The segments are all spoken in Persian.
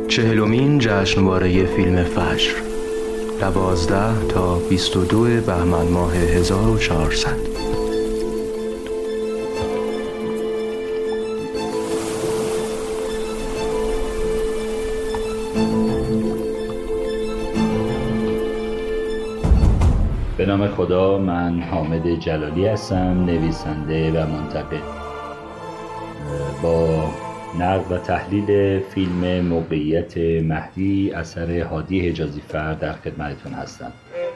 40مین جشنواره فیلم فجر 12 تا 22 بهمن ماه 1400. به نام خدا، من حامد جلالی هستم، نویسنده و منتقد. با نقد و تحلیل فیلم موقعیت مهدی اثر هادی حجازی فر در خدمتتون هستم.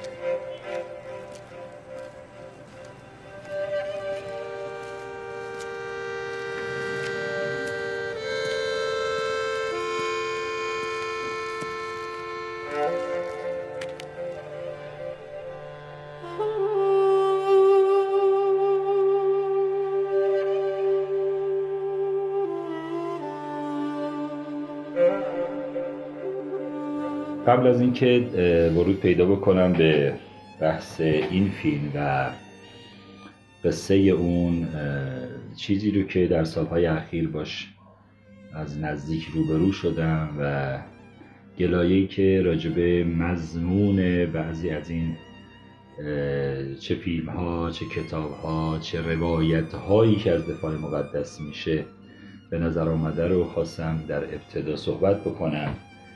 قبل از اینکه ورود پیدا بکنم به بحث این فیلم و قصه اون، چیزی رو که در سالهای اخیر باش از نزدیک روبرو شدم و گلایه‌ای که راجب مضمون بعضی از این چه فیلم ها، چه کتاب ها، چه روایت هایی که از دفاع مقدس میشه به نظر آمده رو خواستم در ابتدا صحبت بکنم.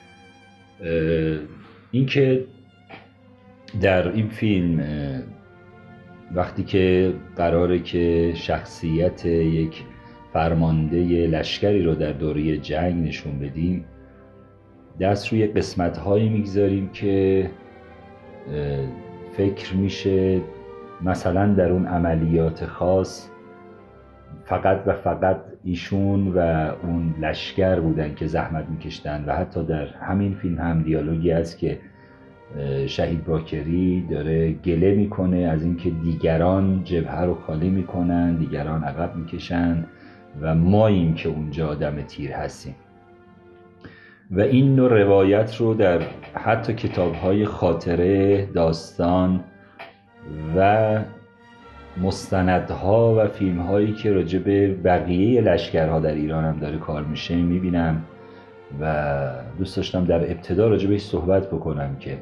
اینکه در این فیلم وقتی که قراره که شخصیت یک فرمانده لشکری رو در دوره جنگ نشون بدیم، دست روی قسمت‌هایی میگذاریم که فکر میشه مثلا در اون عملیات خاص فقط و فقط ایشون و اون لشکر بودن که زحمت میکشتن. و حتی در همین فیلم هم دیالوگی هست که شهید باکری داره گله میکنه از اینکه دیگران جبهه رو خالی میکنن، دیگران عقب میکشن و ماییم که اونجا آدم تیر هستیم. و این نوع روایت رو در حتی کتاب‌های خاطره، داستان و مستندها و فیلم‌هایی که راجع به بقیه لشکرها در ایران هم داره کار میشه میبینم و دوست داشتم در ابتدا راجع بهش صحبت بکنم که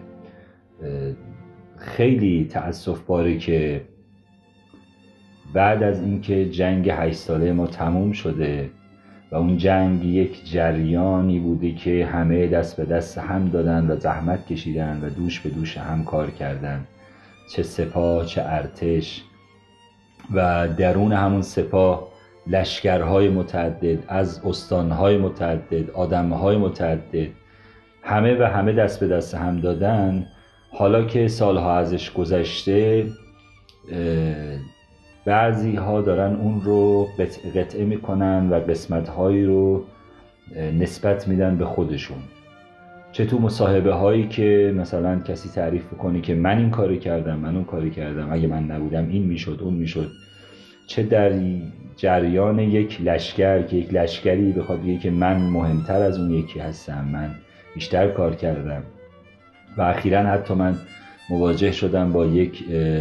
خیلی تأسف باره که بعد از اینکه جنگ 8 ساله ما تموم شده و اون جنگ یک جریانی بوده که همه دست به دست هم دادن و زحمت کشیدن و دوش به دوش هم کار کردن، چه سپاه چه ارتش، و درون همون سپاه لشکرهای متعدد از استانهای متعدد، آدمهای متعدد، همه و همه دست به دست هم دادن. حالا که سالها ازش گذشته، بعضی ها دارن اون رو قطعه میکنن و قسمتهایی رو نسبت میدن به خودشون، چه تو مصاحبه هایی که مثلا کسی تعریف کنه که من این کاری کردم، من اون کاری کردم، اگه من نبودم این میشد اون میشد، چه در جریان یک لشکر که یک لشکری بخواد بگه که من مهمتر از اون یکی هستم، من بیشتر کار کردم. و اخیراً حتی من مواجه شدم با یک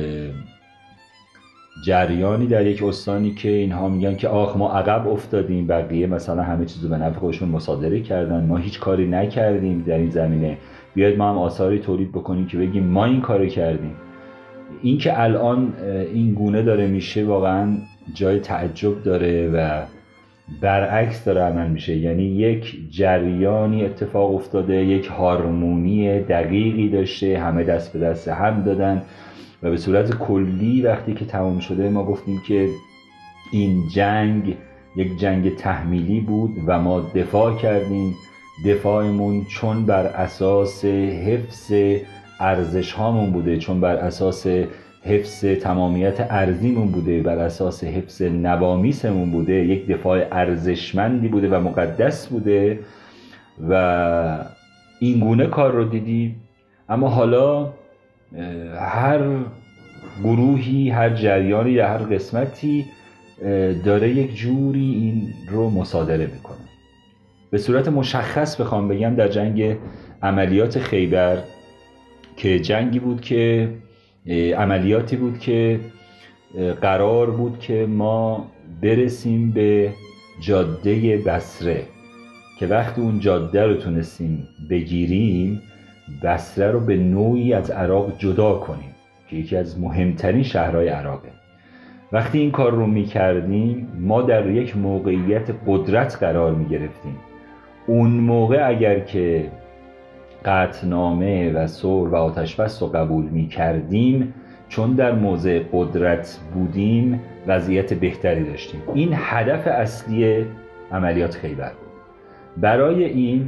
جریانی در یک استانی که اینها میگن که آخ ما عقب افتادیم، بقیه مثلا همه چیزو به نفع خودشون مصادره کردن، ما هیچ کاری نکردیم در این زمینه، بیاید ما هم آثاری تولید بکنیم که بگیم ما این کارو کردیم. این که الان این گونه داره میشه واقعا جای تعجب داره و برعکس داره عمل میشه. یعنی یک جریانی اتفاق افتاده، یک هارمونی دقیقی داشته، همه دست به دست هم دادن و به صورت کلی وقتی که تمام شده ما گفتیم که این جنگ یک جنگ تحمیلی بود و ما دفاع کردیم. دفاعمون چون بر اساس حفظ ارزش هامون بوده، چون بر اساس حفظ تمامیت ارضیمون بوده، بر اساس حفظ نوامیسمون بوده، یک دفاع ارزشمندی بوده و مقدس بوده و این گونه کار رو دیدیم. اما حالا هر گروهی، هر جریانی یا هر قسمتی داره یک جوری این رو مصادره میکنه. به صورت مشخص بخوام بگم در جنگ عملیات خیبر که جنگی بود که عملیاتی بود که قرار بود که ما برسیم به جاده بصره که وقتی اون جاده رو تونستیم بگیریم، بصره رو به نوعی از عراق جدا کنیم که یکی از مهمترین شهرهای عراقه. وقتی این کار رو میکردیم ما در یک موقعیت قدرت قرار میگرفتیم. اون موقع اگر که قطعنامه و صلح و آتشبس رو قبول میکردیم، چون در موضع قدرت بودیم وضعیت بهتری داشتیم. این هدف اصلی عملیات خیبر بود. برای این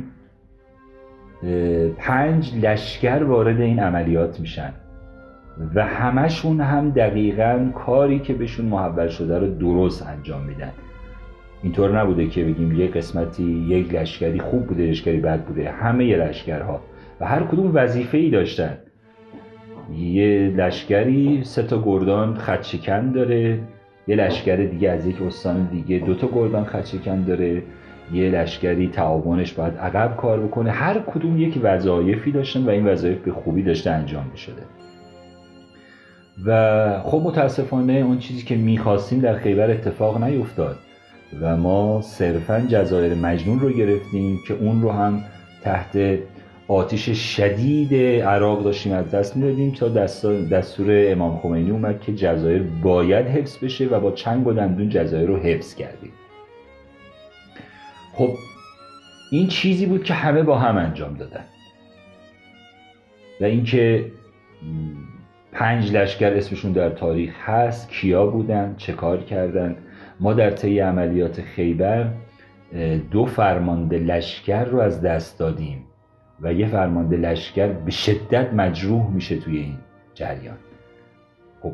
5 لشکر وارد این عملیات میشن و همشون هم دقیقاً کاری که بهشون محول شده رو درست انجام میدن. اینطور نبوده که بگیم یک قسمتی یک لشکری خوب بوده لشکری بد بوده. همه لشکرها و هر کدوم وظیفه‌ای داشتن. یه لشکری 3 تا گردان خط شکن داره، یه لشکر دیگه از یک استان دیگه 2 تا گردان خط شکن داره، یه لشکری تعاونش باید عقب کار بکنه. هر کدوم یک وظایفی داشتن و این وظایف به خوبی داشته انجام می‌شده. و خب متاسفانه اون چیزی که می‌خواستیم در خیبر اتفاق نیفتاد و ما صرفاً جزایر مجنون رو گرفتیم که اون رو هم تحت آتش شدید عراق داشتیم از دست میدادیم تا دستور امام خمینی اومد که جزایر باید حفظ بشه و با چنگ و دندون جزایر رو حفظ کردیم. خب این چیزی بود که همه با هم انجام دادن و اینکه 5 لشکر اسمشون در تاریخ هست، کیا بودن، چه کار کردن. ما در طی عملیات خیبر 2 فرمانده لشکر رو از دست دادیم و یه فرمانده لشکر به شدت مجروح میشه توی این جریان. خب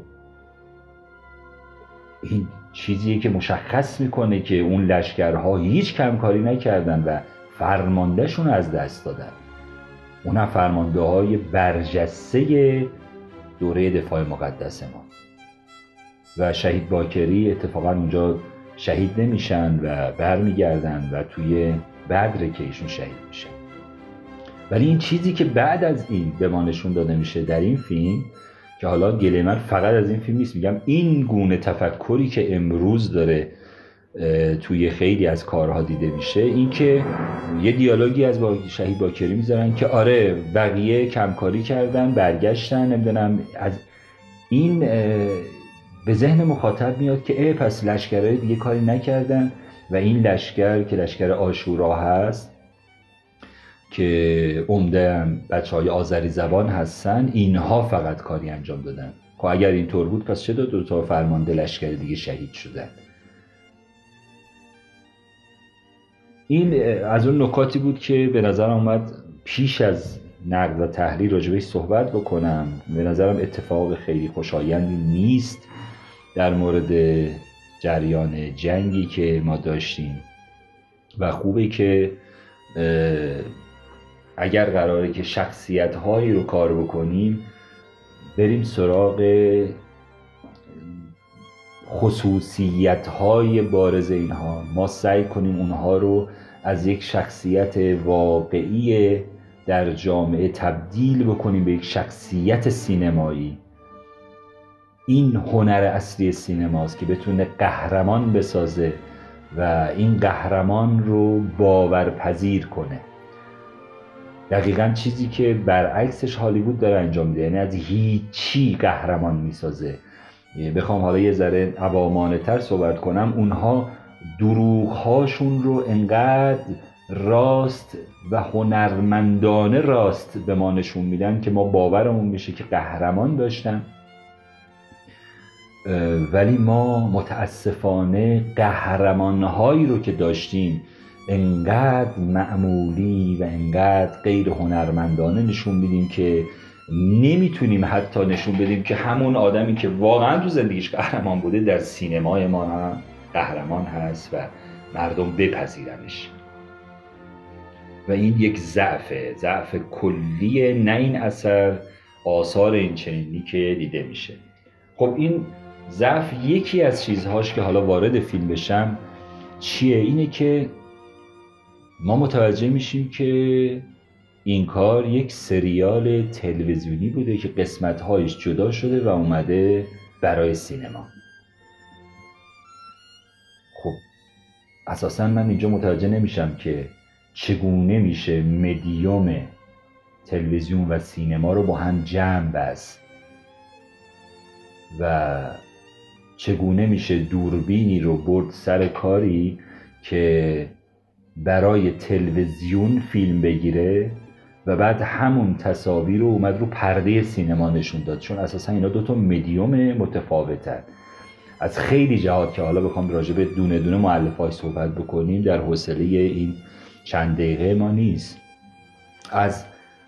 این چیزیه که مشخص میکنه که اون لشکرها هیچ کمکاری نکردن و فرماندهشون از دست دادن. اونها فرمانده های برجسته دوره دفاع مقدس ما. و شهید باکری اتفاقا اونجا شهید نمیشن و برمیگردن و توی بدر که ایشون شهید میشن. ولی این چیزی که بعد از این به ما نشون داده میشه در این فیلم، که حالا گله من فقط از این فیلم نیست، میگم این گونه تفکری که امروز داره توی خیلی از کارها دیده میشه، این که یه دیالوگی از شهید باکری میذارن که آره بقیه کمکاری کردن برگشتن، نمیدونم، از این به ذهن مخاطب میاد که پس لشکرهای دیگه کاری نکردن و این لشکر که لشکر عاشورا هست که عمده بچهای آذری زبان هستن، اینها فقط کاری انجام دادن. خب اگر اینطور بود پس چه 2 تا فرمانده لشکر دیگه شهید شدن؟ این از اون نکاتی بود که به نظرم اومد پیش از نقد و تحلیل راجبش صحبت بکنم. به نظرم اتفاق خیلی خوشایندی نیست در مورد جریان جنگی که ما داشتیم و خوبه که اگر قراره که شخصیت‌هایی رو کار بکنیم بریم سراغ خصوصیت‌های بارز اینها. ما سعی کنیم اونها رو از یک شخصیت واقعی در جامعه تبدیل بکنیم به یک شخصیت سینمایی. این هنر اصلی سینماست که بتونه قهرمان بسازه و این قهرمان رو باورپذیر کنه. دقیقاً چیزی که برعکسش هالیوود داره انجام میده، یعنی از هیچی قهرمان میسازه. بخوام حالا یه ذره عوامانه تر صحبت کنم، اونها دروغ‌هاشون رو انقدر راست و هنرمندانه راست به ما نشون میدن که ما باورمون میشه که قهرمان داشتن. ولی ما متاسفانه قهرمان‌هایی رو که داشتیم انقدر معمولی و انقدر غیر هنرمندانه نشون میدیم که نمیتونیم حتی نشون بدیم که همون آدمی که واقعا تو زندگیش قهرمان بوده در سینمای ما هم قهرمان هست و مردم بپذیرنش. و این یک ضعف کلیه، نه این اثر، آثار این چنینی که دیده میشه. خب این ضعف یکی از چیزهاش که حالا وارد فیلم بشم چیه؟ اینه که ما متوجه میشیم که این کار یک سریال تلویزیونی بوده که قسمت‌هایش جدا شده و اومده برای سینما. خب اساساً من اینجا متوجه نمیشم که چگونه میشه مدیوم تلویزیون و سینما رو با هم جمع بست و چگونه میشه دوربینی رو برد سر کاری که برای تلویزیون فیلم بگیره و بعد همون تصاویر رو اومد رو پرده سینما نشون داد، چون اساسا اینا دوتا مدیوم متفاوتن از خیلی جهات که حالا بخوام راجع به دونه دونه مؤلفه‌اش صحبت بکنیم در حوصله این چند دقیقه ما نیست. از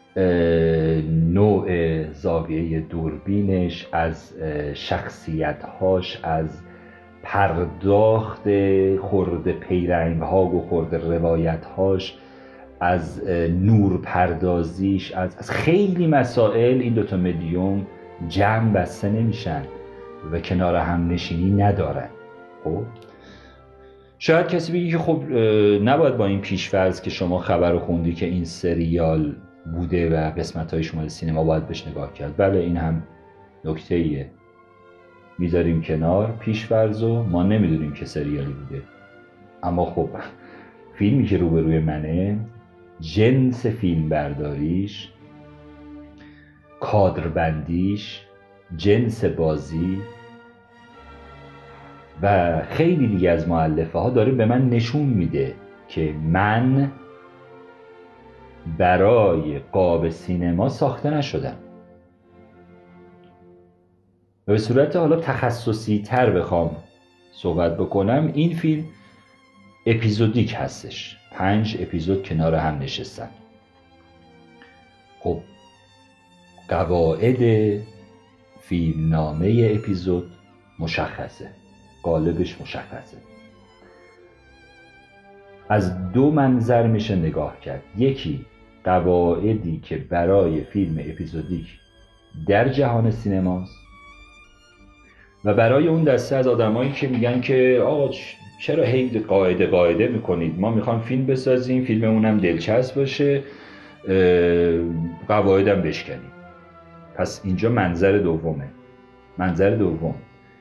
نوع زاویه دوربینش، از شخصیت‌هاش، از پرداخت خرد پیرنگ‌ها و خرد روایت‌هاش، از نور پردازیش، از خیلی مسائل این دوتا مدیوم جمع بسته نمیشن و کنار هم نشینی ندارن. خب شاید کسی بگه که خب نباید با این پیش‌فرض که شما خبر رو خوندی که این سریال بوده و قسمت‌های شمال سینما باید بهش نگاه کرد. بله این هم نکته‌ایه، میذاریم کنار پیش‌فرضو، ما نمیدونیم که سریالی بوده، اما خب فیلمی که روبروی منه، جنس فیلم برداریش، کادربندیش، جنس بازی و خیلی دیگه از مؤلفه ها داره به من نشون میده که من برای قاب سینما ساخته نشدم. و به صورت حالا تخصصی تر بخوام صحبت بکنم، این فیلم اپیزودیک هستش، 5 اپیزود کنار هم نشستن. خب قواعد فیلمنامه اپیزود مشخصه، قالبش مشخصه. از دو منظر میشه نگاه کرد. یکی قواعدی که برای فیلم اپیزودیک در جهان سینماست و برای اون دسته از آدمایی که میگن که آقا چرا هی قاعده میکنید، ما میخوام فیلم بسازیم، فیلممون هم دلچسب باشه، قواعدم بشکنیم. پس اینجا منظر دومه. منظر دوم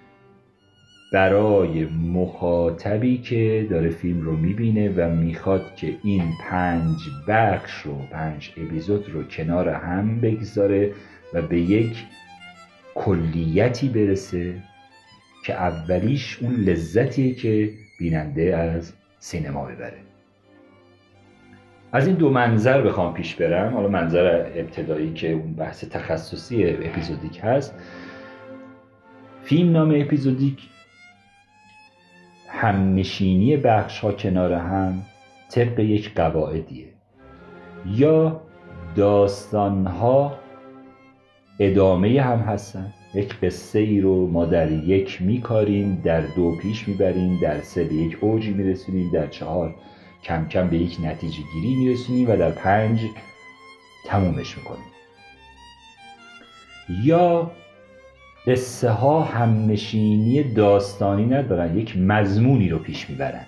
برای مخاطبی که داره فیلم رو میبینه و میخواد که این 5 بخش رو، 5 اپیزود رو کنار هم بگذاره و به یک کلیتی برسه که اولیش اون لذتیه که بیننده از سینما ببره. از این دو منظر بخوام پیش برم، حالا منظر ابتدایی که اون بحث تخصصی اپیزودیک هست، فیلم نام اپیزودیک همنشینی بخش ها کنار هم طبق یک قواعدیه، یا داستان ها ادامه هم هستن. یک قصه ای رو ما در 1 میکاریم، در 2 پیش میبریم، در 3 به یک اوجی میرسونیم، در 4 کم کم به یک نتیجه گیری میرسونیم و در 5 تمومش میکنیم. یا قصه ها همنشینی داستانی ندارن، یک مضمونی رو پیش میبرن،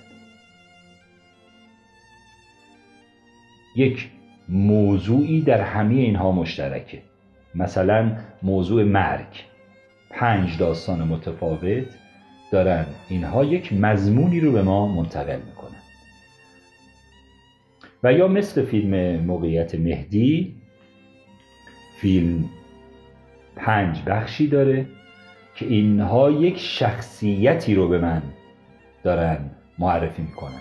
یک موضوعی در همه اینها مشترکه. مثلا موضوع مرگ، 5 داستان متفاوت دارن، اینها یک مضمونی رو به ما منتقل میکنن. و یا مثل فیلم موقعیت مهدی، فیلم 5 بخشی داره که اینها یک شخصیتی رو به من دارن معرفی میکنن.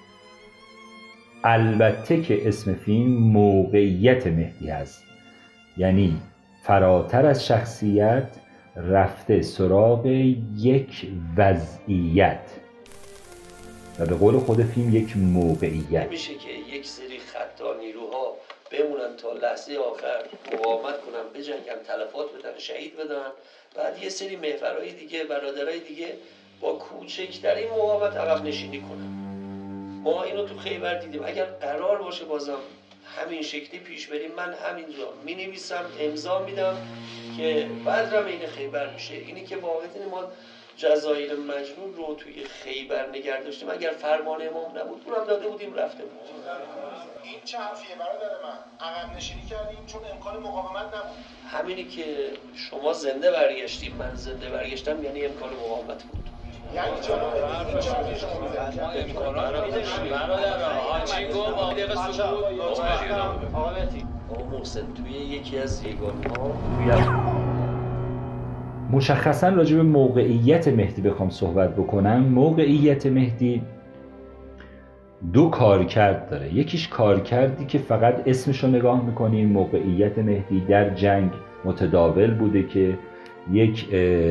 البته که اسم فیلم موقعیت مهدی هست، یعنی فراتر از شخصیت رفته سراغ یک وضعیت و به قول خود فیلم یک موقعیت. میشه که یک سری خطا نیروها بمونن تا لحظه آخر مقاومت کنن، بجنگن، تلفات بدن، شهید بدن، بعد یه سری محورهای دیگه، برادرای دیگه با کوچکترین مقاومت عقب نشینی کنن. ما اینو تو خیبر دیدیم. اگر قرار باشه بازم همین شکلی پیش بریم، من همینجا می نویسم، امضا میدم که بدرم این خیبر میشه. اینی که واقعا ما جزایر مجنون رو توی خیبر نگه داشتیم، اگر فرمان امام نبود اونم داده بودیم رفته بود. این چه حرفیه برادر من؟ عقب نشینی کردیم چون امکان مقاومت نبود. همینی که شما زنده برگشتیم، من زنده برگشتم، یعنی امکان مقاومت بود. یعنی جناب این چه حرفی شما میزنید؟ ما امکانات رو میدونیم برادر حاجی گفت با دقیقه سکوت آقا محسن توی یکی از یگان‌ها مشخصا راجع به موقعیت مهدی بخوام صحبت بکنم، موقعیت مهدی دو کارکرد داره. یکیش کارکردی که فقط اسمش رو نگاه میکنیم، موقعیت مهدی در جنگ متداول بوده که یک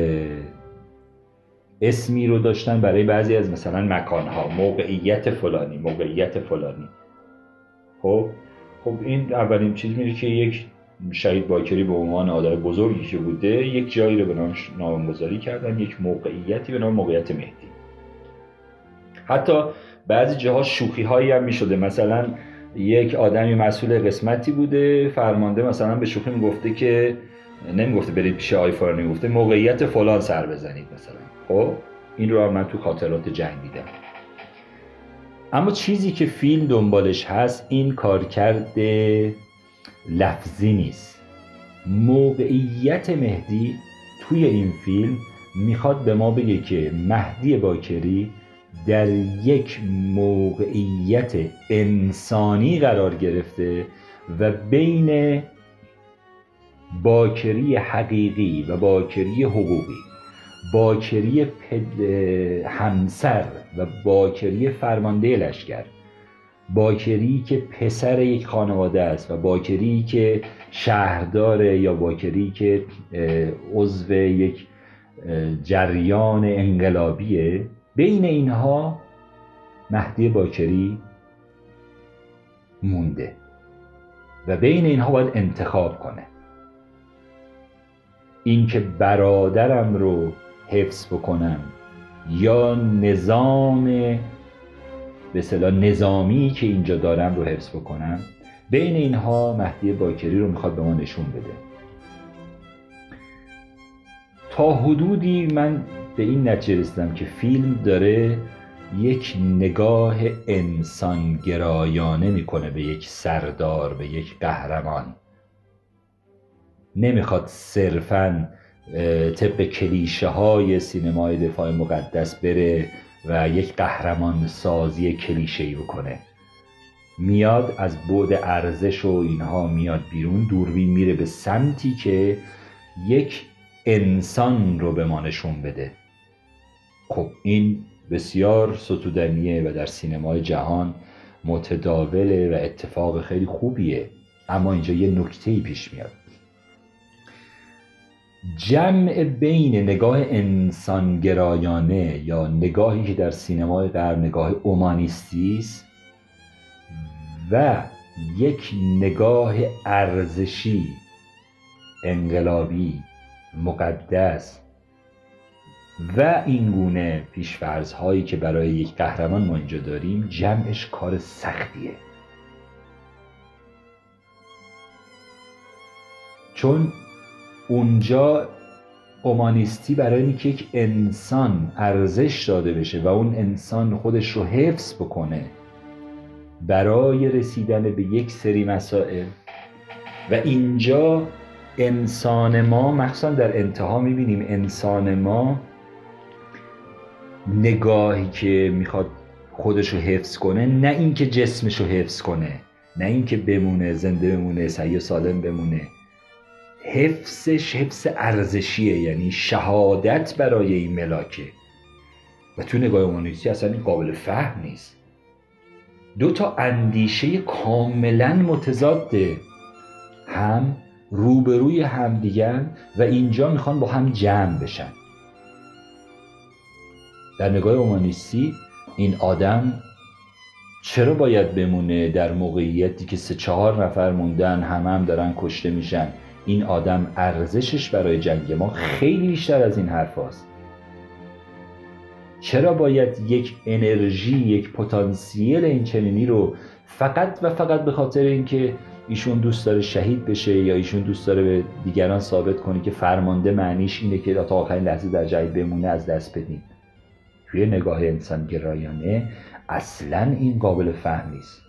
اسمی رو داشتن برای بعضی از مثلا مکانها، موقعیت فلانی، موقعیت فلانی. خب این اولین چیز میره که یک شهید باکری به عنوان آدم بزرگی که بوده یک جایی رو به نامش نامگذاری کردن، یک موقعیتی به نام موقعیت مهدی. حتی بعضی جاها شوخی هایی هم میشده، مثلا یک آدمی مسئول قسمتی بوده، فرمانده مثلا به شوخی میگفته که نمیگفته برید پیش آی فلانی، میگفته موقعیت فلان سر بزنید مثلا. خب این رو من تو خاطرات جنگ دیدم. اما چیزی که فیلم دنبالش هست این کارکرد لفظی نیست. موقعیت مهدی توی این فیلم میخواد به ما بگه که مهدی باکری در یک موقعیت انسانی قرار گرفته و بین باکری حقیقی و باکری حقوقی، باکری همسر و باکری فرمانده لشکر، باکری که پسر یک خانواده است و باکری که شهرداره یا باکری که عضو یک جریان انقلابیه، بین اینها مهدی باکری مونده و بین اینها باید انتخاب کنه. این که برادرم رو حفظ بکنم یا نظام به اصطلاح نظامی که اینجا دارم رو حفظ بکنم، بین اینها مهدی باکری رو میخواد به ما نشون بده. تا حدودی من به این نتیجه رسیدم که فیلم داره یک نگاه انسانگرایانه میکنه به یک سردار، به یک قهرمان. نمیخواد صرفاً طبق کلیشه های سینمای دفاع مقدس بره و یک قهرمان سازی کلیشه‌ای بکنه. میاد از بعد ارزش و اینها میاد بیرون، دوربین میره به سمتی که یک انسان رو به ما نشون بده. خب این بسیار ستودنیه و در سینمای جهان متداوله و اتفاق خیلی خوبیه. اما اینجا یه نکته‌ای پیش میاد. جمع بین نگاه انسانگرایانه یا نگاهی که در سینمای غرب نگاه اومانیستی است و یک نگاه ارزشی، انقلابی، مقدس و این گونه پیش‌فرض‌هایی که برای یک قهرمان ما اینجا داریم، جمعش کار سختیه. چون اونجا اومانیستی برای اینکه یک انسان ارزش داده بشه و اون انسان خودش رو حفظ بکنه برای رسیدن به یک سری مسائل، و اینجا انسان ما مخصوصا در انتها میبینیم انسان ما نگاهی که میخواد خودش رو حفظ کنه، نه اینکه جسمش رو حفظ کنه، نه اینکه بمونه، زنده بمونه، صحیح و سالم بمونه، حفظش حفظ ارزشیه، یعنی شهادت برای این ملاکه. و تو نگاه اومانیستی اصلا این قابل فهم نیست. دو تا اندیشه کاملا متضاده، هم روبروی هم دیگن و اینجا میخوان با هم جمع بشن. در نگاه اومانیستی این آدم چرا باید بمونه در موقعیتی که 3-4 نفر موندن، هم دارن کشته میشن؟ این آدم ارزشش برای جنگ ما خیلی بیشتر از این حرف هست. چرا باید یک انرژی، یک پتانسیل این چنینی رو فقط و فقط به خاطر اینکه ایشون دوست داره شهید بشه یا ایشون دوست داره به دیگران ثابت کنه که فرمانده معنیش اینه که تا آخرین لحظه در جنگ بمونه، از دست بدین؟ توی نگاه انسانگرایانه اصلا این قابل فهم نیست.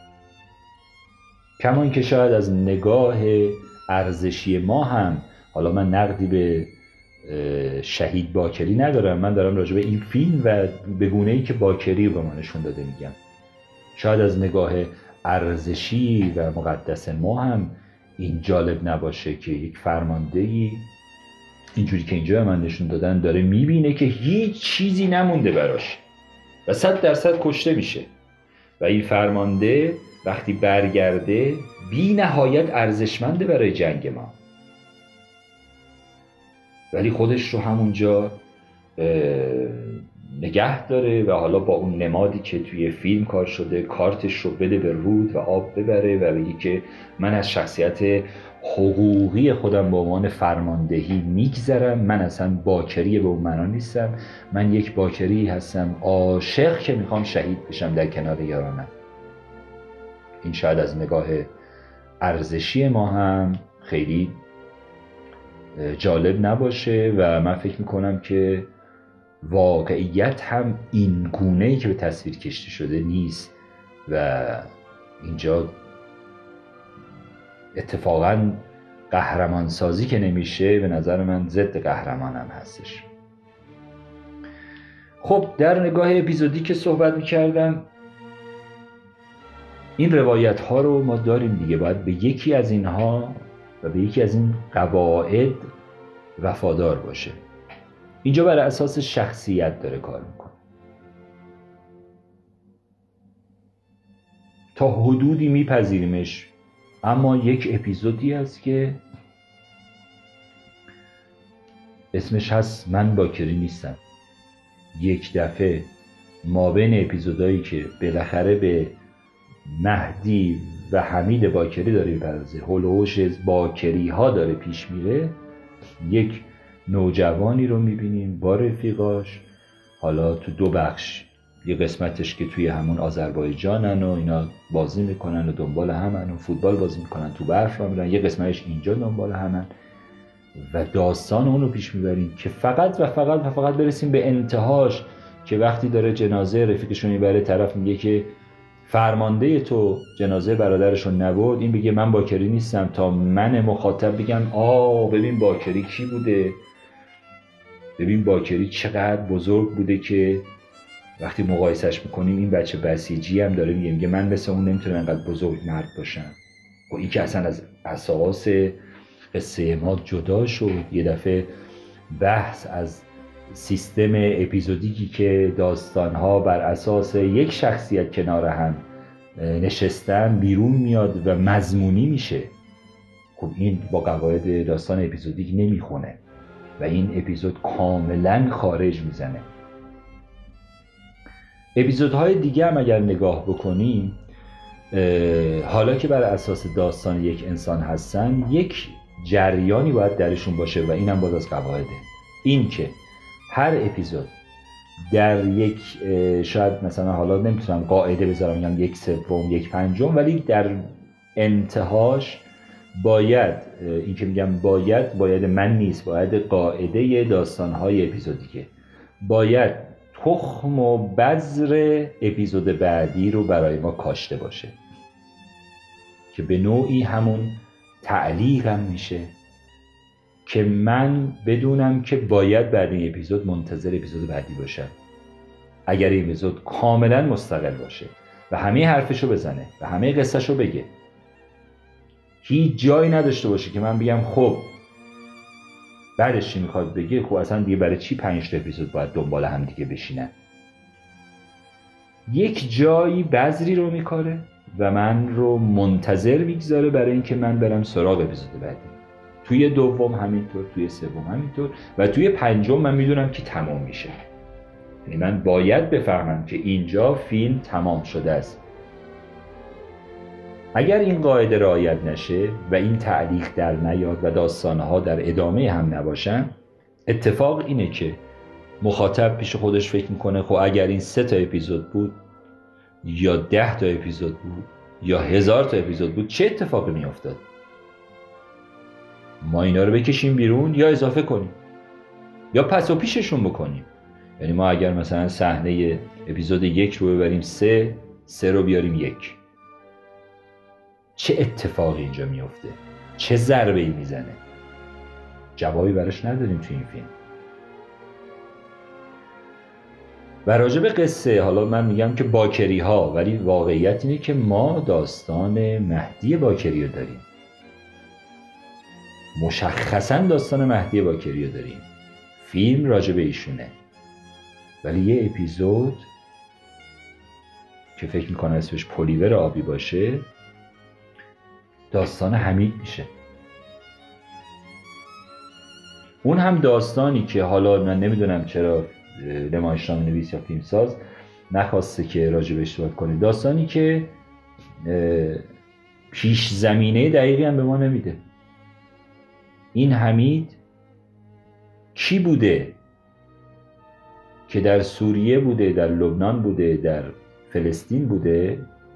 کما اینکه شاید از نگاه ارزشی ما هم، حالا من نقدی به شهید باکری ندارم، من دارم راجع به این فیلم و به گونه‌ای که باکری به ما نشون داده میگم. شاید از نگاه ارزشی و مقدس ما هم این جالب نباشه که یک فرماندهی اینجوری که اینجا من نشون دادن داره میبینه که هیچ چیزی نمونده براش و 100% کشته میشه و این فرمانده وقتی برگرده بی نهایت ارزشمنده برای جنگ ما، ولی خودش رو همونجا نگه داره و حالا با اون نمادی که توی فیلم کار شده کارتش رو بده به رود و آب ببره و بگه که من از شخصیت حقوقی خودم به عنوان فرماندهی میگذرم، من اصلا باکری به اون معنا نیستم، من یک باکری هستم عاشق که میخوام شهید بشم در کنار یارانم. این شاید از نگاه ارزشی ما هم خیلی جالب نباشه و من فکر میکنم که واقعیت هم این گونه‌ای که به تصویر کشیده شده نیست و اینجا اتفاقاً قهرمان سازی که نمیشه به نظر من ضد قهرمان هم هستش. خب در نگاه اپیزودی که صحبت میکردم این روایت ها رو ما داریم دیگه، باید به یکی از اینها و به یکی از این قواعد وفادار باشه. اینجا بر اساس شخصیت داره کار میکنه، تا حدودی میپذیریمش، اما یک اپیزودی هست که اسمش هست من باکری نیستم. یک دفعه ما بین اپیزودایی که بالاخره به مهدی و حمید باکری داره میپردازه، هولوش باکری ها داره پیش میره، یک نوجوانی رو میبینیم با رفیقاش، حالا تو دو بخش، یه قسمتش که توی همون آذربایجانن و اینا بازی میکنن و دنبال همن و فوتبال بازی میکنن، تو برف را میرن، یه قسمتش اینجا دنبال همن و داستان اون رو پیش میبریم که فقط برسیم به انتهاش که وقتی داره جنازه رفیقش رو میبره طرف میگه که فرمانده تو جنازه برادرش رو نبرد، این بگه من باکری نیستم، تا من مخاطب بگم ببین باکری کی بوده، ببین باکری چقدر بزرگ بوده که وقتی مقایسش میکنیم این بچه بسیجی هم داره میگه من مثل اون نمیتونم انقدر بزرگ مرد باشم. و این که اصلا از اساس قصه ما جدا شد. یه دفعه بحث از سیستم اپیزودیکی که داستانها بر اساس یک شخصیت کنار هم نشستن بیرون میاد و مضمونی میشه. خب این با قواعد داستان اپیزودیک نمیخونه و این اپیزود کاملا خارج میزنه. اپیزودهای دیگه هم اگر نگاه بکنیم حالا که بر اساس داستان یک انسان هستن یک جریانی باید درشون باشه و اینم باز از قواعده، این که هر اپیزود در یک شاید مثلا حالا نمیتونم قاعده بذارم میگم 1/3 1/5 ولی در انتهاش باید این که میگم باید من نیست، باید قاعده داستانهای اپیزودیکه، باید تخم و بذر اپیزود بعدی رو برای ما کاشته باشه که به نوعی همون تعلیقم میشه که من بدونم که باید بعد این اپیزود منتظر اپیزود بعدی باشم. اگر این اپیزود کاملا مستقل باشه و همه حرفشو بزنه و همه قصهشو بگه، هیچ جایی نداشته باشه که من بگم خب بعدش چی میخواد بگه، خب اصلا دیگه برای چی 5 تا اپیزود باید دنبال هم دیگه بشینن. یک جایی بذری رو میکاره و من رو منتظر میگذاره برای اینکه من برم سراغ اپیزود بعدی. توی دوم همینطور، توی سوم همینطور و توی پنجم من میدونم که تمام میشه. یعنی من باید بفهمم که اینجا فیلم تمام شده است. اگر این قاعده رعایت نشه و این تعلیق در نیاد و داستانها در ادامه هم نباشن، اتفاق اینه که مخاطب پیش خودش فکر میکنه خب اگر این 3 تا اپیزود بود یا 10 تا اپیزود بود یا 1000 تا اپیزود بود چه اتفاقی میافتاد؟ ما اینا رو بکشیم بیرون یا اضافه کنیم یا پس و پیششون بکنیم. یعنی ما اگر مثلا صحنه اپیزود 1 رو ببریم 3 رو بیاریم 1، چه اتفاقی اینجا میفته؟ چه ضربه‌ای میزنه؟ جوابی براش نداریم تو این فیلم. و راجع به قصه حالا من میگم که باکری ها، ولی واقعیت اینه که ما داستان مهدی باکری رو داریم، مشخصا داستان مهدی باکری رو داریم، فیلم راجع به ایشونه، ولی یه اپیزود که فکر میکنم اسمش پلیور آبی باشه داستان حمید میشه. اون هم داستانی که حالا من نمیدونم چرا نمایشنامه نویس یا فیلمساز نخواسته که راجبش صحبت کنه، داستانی که پیش زمینه دقیقی هم به ما نمیده. این حمید کی بوده که در سوریه بوده، در لبنان بوده، در فلسطین بوده،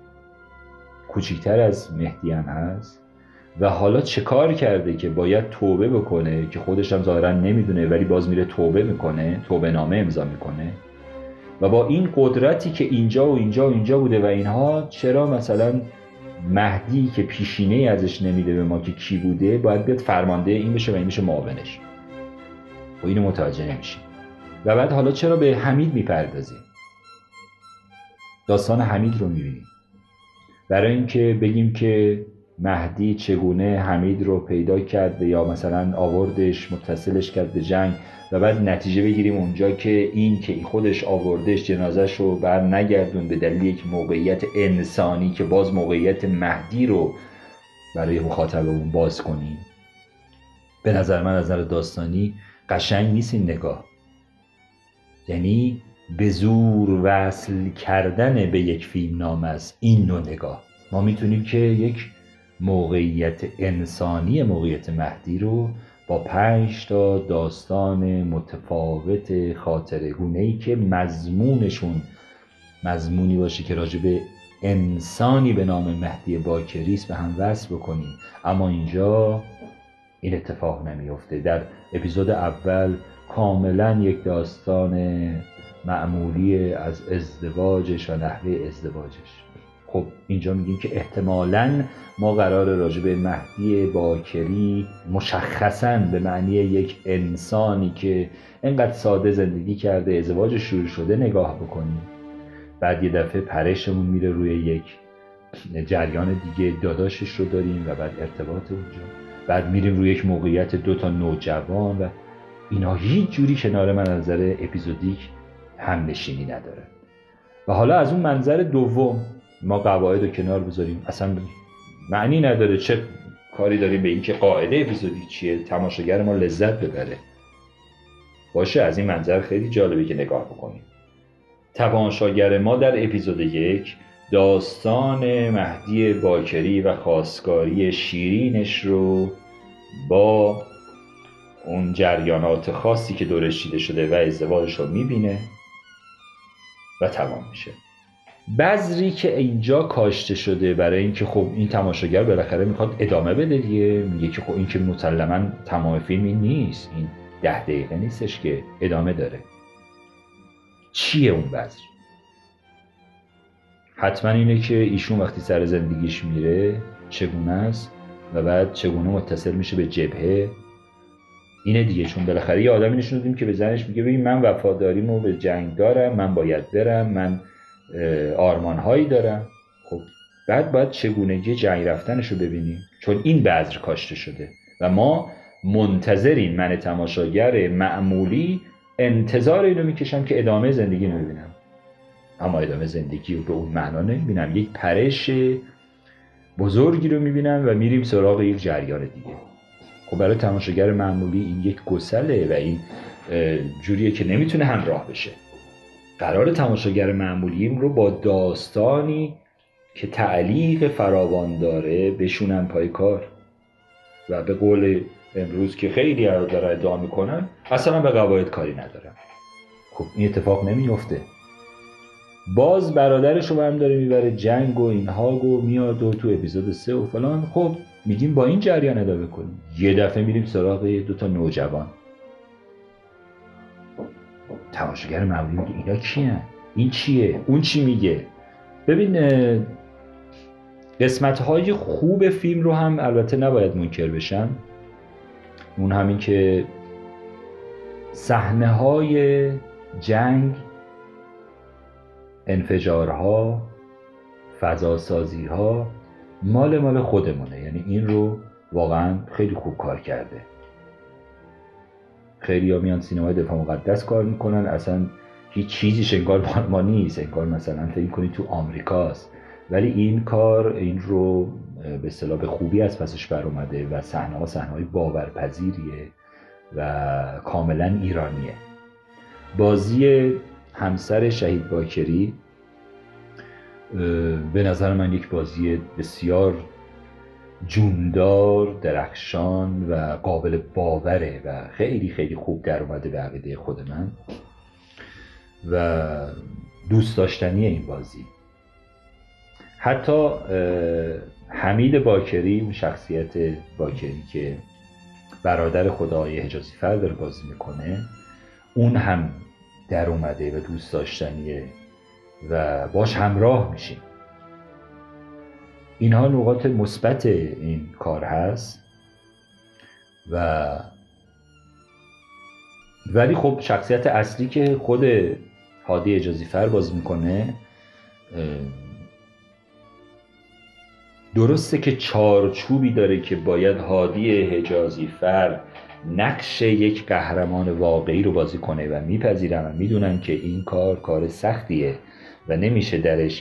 کوچکتر از مهدی هم هست، و حالا چه کار کرده که باید توبه بکنه که خودش هم ظاهرا نمیدونه، ولی باز میره توبه میکنه، توبه نامه امضا میکنه، و با این قدرتی که اینجا و اینجا و اینجا بوده و اینها، چرا مثلا مهدی که پیشینه ازش نمیده به ما که کی بوده باید بیاد فرمانده این بشه و این بشه معاونش، و اینو متوجه نمیشیم. و بعد حالا چرا به حمید میپردازیم؟ داستان حمید رو میبینیم برای اینکه بگیم که مهدی چگونه حمید رو پیدا کرد یا مثلا آوردش، متصلش کرد به جنگ، و بعد نتیجه بگیریم اونجا که این که خودش آوردش جنازش رو بر نگردون به دلیل یک موقعیت انسانی که باز موقعیت مهدی رو برای مخاطبمون باز کنیم. به نظر من از نظر داستانی قشنگ نیست این نگاه، یعنی به زور وصل کردن به یک فیلم نام است این نوع نگاه. ما میتونیم که یک موقعیت انسانی موقعیت مهدی رو با 5 تا داستان متفاوت خاطره‌گونه‌ای که مضمونشون مضمونی باشه که راجع به انسانی به نام مهدی باکری است به هم وصل بکنیم. اما اینجا این اتفاق نمیفته. در اپیزود اول کاملا یک داستان معمولی از ازدواجش و نحوه ازدواجش. خب اینجا میگیم که احتمالاً ما قرار راجع به مهدی باکری مشخصاً به معنی یک انسانی که اینقدر ساده زندگی کرده، ازدواجش شروع شده نگاه بکنیم، بعد یه دفعه پرشمون میره روی یک جریان دیگه، داداشش رو داریم و بعد ارتباط اونجا، بعد میریم روی یک موقعیت 2 تا نوجوان و اینا هیچ جوری کنار من از نظر اپیزودیک هم نشینی نداره. و حالا از اون منظر دوم ما قواعد رو کنار بذاریم، اصلا معنی نداره چه کاری داریم به این که قاعده اپیزودیک چیه، تماشاگر ما لذت ببره باشه. از این منظر خیلی جالبه که نگاه بکنیم. تماشاگر ما در اپیزود 1 داستان مهدی باکری و خواستگاری شیرینش رو با اون جریانات خاصی که دورش چیده شده و ازدواجش رو میبینه و تمام میشه. بذری که اینجا کاشته شده برای اینکه خب این تماشاگر بالاخره میخواد ادامه بده دیگه، میگه که خب این که مسلما تمام فیلم این نیست، این 10 دقیقه نیستش که ادامه داره. چیه اون بذر؟ حتما اینه که ایشون وقتی سر زندگیش میره چگونه است و بعد چگونه متصل میشه به جبهه. اینه دیگه، چون بالاخره یه آدمی نشون دادیم که به زنش میگه ببین من وفاداریمو به جنگ دارم، من باید برم، من آرمانهایی دارم. خب بعد باید چگونگی جنگ رفتنش رو ببینیم، چون این بذر کاشته شده و ما منتظریم. من تماشاگر معمولی انتظار اینو میکشم که ادامه زندگی رو ببینم، اما ادامه زندگی رو به اون معنا نمیبینم. یک پرش بزرگی رو میبینم و میریم سراغ یک جریان دیگه. خب برای تماشاگر معمولی این یک گسله و این جوریه که نمیتونه همراه بشه. قرار تماشاگر معمولیم رو با داستانی که تعلیق فراوان داره بشونن پای کار و به قول امروز که خیلی داره ادعا میکنن اصلا به قواعد کاری ندارن. خب این اتفاق نمیفته. باز برادرش رو هم داره میبره جنگ و اینها و میاد و تو اپیزود 3 و فلان. خب میگیم با این جریان ادامه کنیم. یه دفعه میریم سراغ 2 تا نوجوان. تماشاگر معمولی میگه اینا کیه؟ این چیه؟ اون چی میگه؟ ببین قسمت‌های خوب فیلم رو هم البته نباید منکر بشم. اون همین که صحنه‌های جنگ انفجارها، فضاسازیها مال خودمونه. یعنی این رو واقعا خیلی خوب کار کرده. خیلی ها میان سینمای دفاع مقدس کار میکنن، اصلا هیچ چیزیش انگار مال ما نیست، انگار مثلا فکر کنید تو آمریکاست، ولی این کار این رو به اصطلاح به خوبی از پسش بر اومده و صحنه‌های باورپذیریه و کاملا ایرانیه. بازی همسر شهید باکری به نظر من یک بازی بسیار جوندار، درخشان و قابل باوره و خیلی خیلی خوب در اومده به عقیده خود من و دوست داشتنی این بازی. حتی حمید باکری، اون شخصیت باکری که برادر خدای حجازی فر داره بازی میکنه، اون هم در اومده و دوست داشتنیه و باش همراه میشیم. اینها نقاط مثبت این کار هست ولی خب شخصیت اصلی که خود هادی حجازی فر بازی میکنه، درسته که چارچوبی داره که باید هادی حجازی فر نقش یک قهرمان واقعی رو بازی کنه و میپذیرم و میدونم که این کار سختیه و نمیشه درش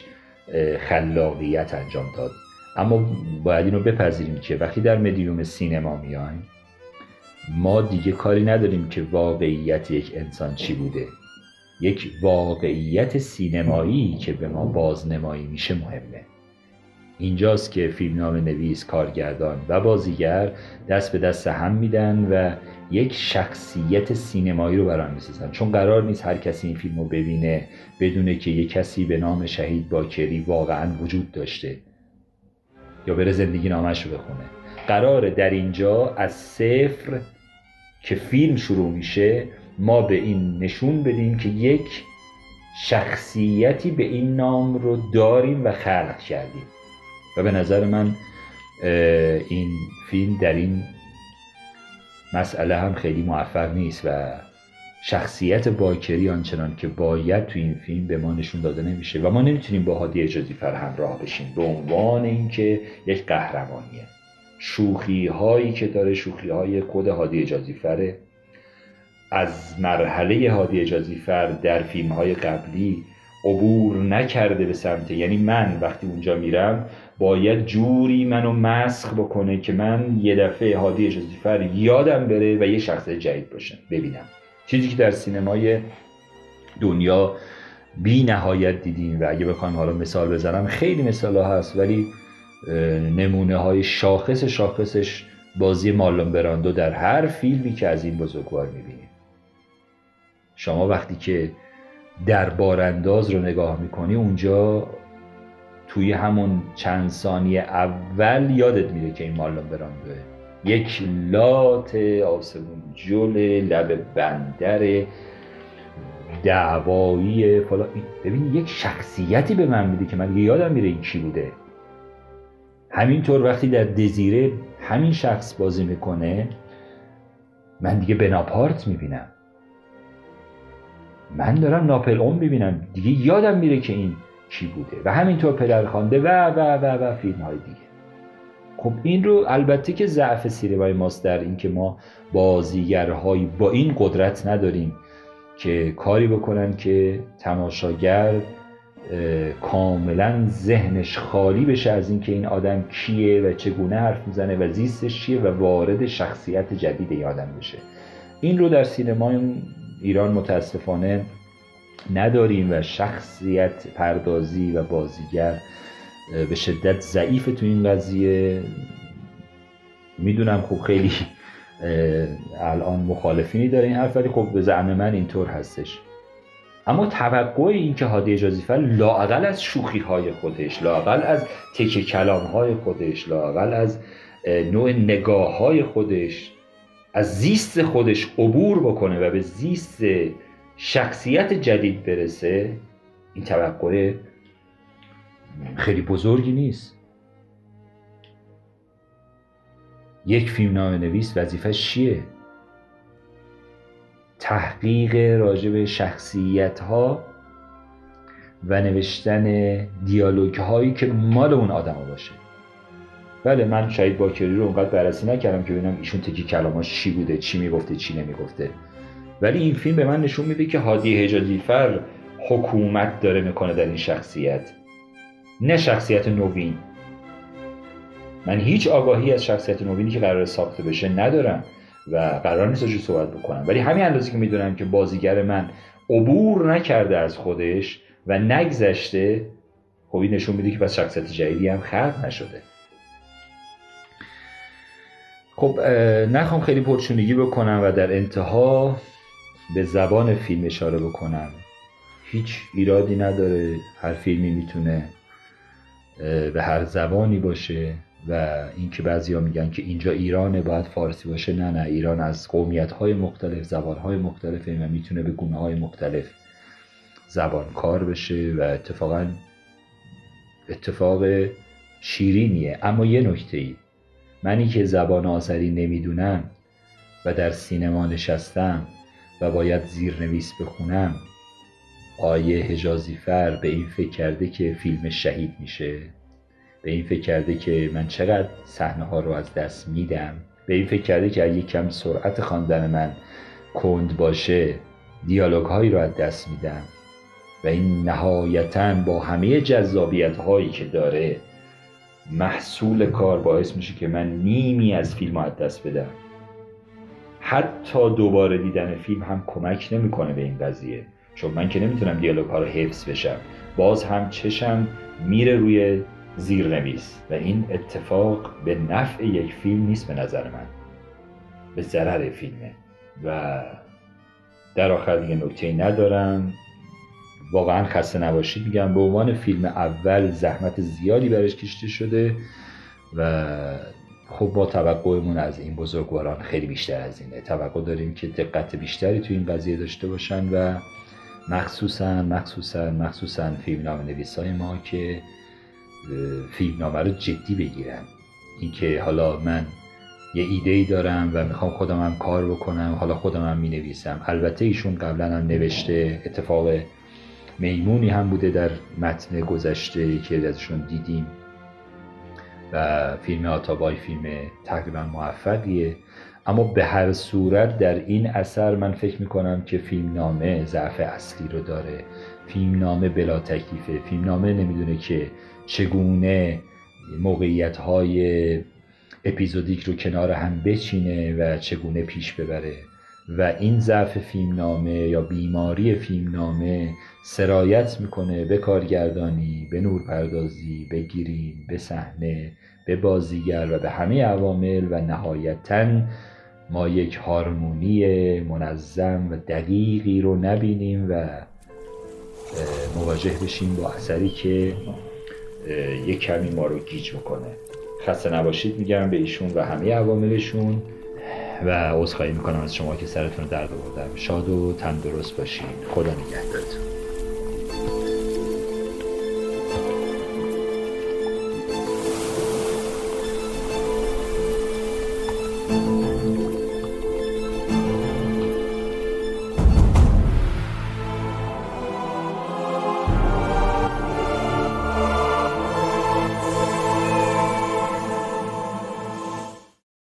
خلاقیت انجام داد، اما باید اینو بپذیریم که وقتی در مدیوم سینما میایم ما دیگه کاری نداریم که واقعیت یک انسان چی بوده. یک واقعیت سینمایی که به ما بازنمایی میشه مهمه. اینجاست که فیلمنامه نویس، کارگردان و بازیگر دست به دست هم میدن و یک شخصیت سینمایی رو برام میسازن، چون قرار نیست هر کسی این فیلم رو ببینه بدونه که یک کسی به نام شهید باکری واقعا وجود داشته یا بره زندگی نامش رو بخونه. قراره در اینجا از صفر که فیلم شروع میشه ما به این نشون بدیم که یک شخصیتی به این نام رو داریم و خلق کردیم و به نظر من این فیلم در این مسئله هم خیلی موفق نیست و شخصیت باکری آنچنان که باید تو این فیلم به ما نشون داده نمیشه و ما نمیتونیم با هادی حجازی فر همراه بشیم به عنوان اینکه یک قهرمانیه. شوخی هایی که داره، شوخی های خود هادی حجازی فره، از مرحله هادی حجازی فر در فیلم های قبلی عبور نکرده به سمت، یعنی من وقتی اونجا میرم باید جوری منو مسخ بکنه که من یه دفعه هادی حجازی فر یادم بره و یه شخص جدید باشم ببینم، چیزی که در سینمای دنیا بی نهایت دیدیم و اگه بخوایم حالا مثال بزنم خیلی مثال ها هست، ولی نمونه های شاخصش بازی مارلون براندو در هر فیلمی که از این بزرگوار میبینیم. شما وقتی که دربارانداز رو نگاه میکنی اونجا توی همون چند ثانیه اول یادت میره که این مارلون براندوه، یک لات آسمون جل لب بندر دعوایی فلان. ببین یک شخصیتی به من میده که من یادم میره این کی بوده. همینطور وقتی در دزیره همین شخص بازی میکنه من دیگه بناپارت میبینم، من دارم ناپل اون میبینم دیگه یادم میره که این کی بوده و همینطور پدرخوانده و فیلم های دیگه. خب این رو البته که ضعف سینمای ماست در این که ما بازیگرهایی با این قدرت نداریم که کاری بکنن که تماشاگر کاملا ذهنش خالی بشه از این که این آدم کیه و چگونه حرف میزنه و زیستش چیه و وارد شخصیت جدید این آدم بشه. این رو در سینمای ایران متاسفانه نداریم و شخصیت پردازی و بازیگر به شدت ضعیف تو این قضیه. میدونم خب خیلی الان مخالفینی داره این حرف، ولی خب به زعم من اینطور هستش. اما توقع این که هادی حجازی فر لااقل از شوخی های خودش، لااقل از تکه کلام های خودش، لااقل از نوع نگاه های خودش، از زیست خودش عبور بکنه و به زیست شخصیت جدید برسه، این توقع خیلی بزرگی نیست. یک فیلمنامه نویس وظیفه‌اش چیه؟ تحقیق راجع به شخصیت‌ها و نوشتن دیالوگ هایی که مال اون آدم باشه. بله من شهید باکری رو اونقدر بررسی نکردم که ببینم ایشون تکی کلاماش چی بوده، چی میگفته، چی نمیگفته، ولی این فیلم به من نشون میده که هادی حجازیفر حکومت داره میکنه در این شخصیت، نه شخصیت نوین. من هیچ آگاهی از شخصیت نوینی که قرار ساخته بشه ندارم و قرار نیست راجعش صحبت بکنم، ولی همین اندازه که میدونم که بازیگر من عبور نکرده از خودش و نگذشته، خب این نشون میده که پس شخصیت جدیدی هم خلق نشده. خب نخوام خیلی پرچونگی بکنم و در انتها به زبان فیلم اشاره بکنم. هیچ ایرادی نداره، هر فیلمی میتونه به هر زبانی باشه و اینکه بعضیا میگن که اینجا ایرانه باید فارسی باشه، نه ایران از قومیت‌های مختلف، زبان‌های مختلفه و میتونه به گونه‌های مختلف زبان کار بشه و اتفاق شیرینیه. اما یه نکته‌ای، منی که زبان آذری نمیدونم و در سینما نشستم و باید زیرنویس بخونم، آیه حجازیفر به این فکر کرده که فیلم شهید میشه، به این فکر کرده که من چقدر صحنه ها رو از دست میدم، به این فکر کرده که اگه کم سرعت خواندن من کند باشه دیالوگ هایی رو از دست میدم و این نهایتاً با همه جذابیت هایی که داره محصول کار باعث میشه که من نیمی از فیلم از دست بدم. حتی دوباره دیدن فیلم هم کمک نمیکنه به این قضیه، چون من که نمیتونم دیالوگ ها رو حفظ بشم، باز هم چشم میره روی زیرنویس و این اتفاق به نفع یک فیلم نیست، به نظر من به ضرر فیلمه. و در آخر دیگه نکته‌ای ندارم، واقعا خسته نباشید میگم. به عنوان فیلم اول زحمت زیادی برش کشیده شده و خب با توقعمون از این بزرگواران خیلی بیشتر از اینه. توقع داریم که دقت بیشتری تو این قضیه داشته باشن و مخصوصاً فیلمنامه نویسای ما که فیلمنامه رو جدی بگیرن. اینکه حالا من یه ایده‌ای دارم و میخوام خودم هم کار بکنم، حالا خودم هم مینویسم. البته ایشون قبلا هم نوشته، اتفاق میمونی هم بوده در متن گذشته که ازشون دیدیم و فیلم آتابای فیلم تقریبا موفقیه. اما به هر صورت در این اثر من فکر میکنم که فیلمنامه ضعف اصلی رو داره. فیلمنامه بلا تکلیفه، فیلمنامه نمیدونه که چگونه موقعیت‌های اپیزودیک رو کنار هم بچینه و چگونه پیش ببره و این ضعف فیلمنامه یا بیماری فیلمنامه سرایت میکنه به کارگردانی، به نورپردازی، به گریم، به صحنه، به بازیگر و به همه عوامل و نهایتاً ما یک هارمونی منظم و دقیقی رو نبینیم و مواجه بشیم با اثری که یک کمی ما رو گیج بکنه. خسته نباشید میگم به ایشون و همه عواملشون و عذرخواهی میکنم از شما که سرتون درد آوردم. شاد و تندرست باشین. خدا نگهدارتون.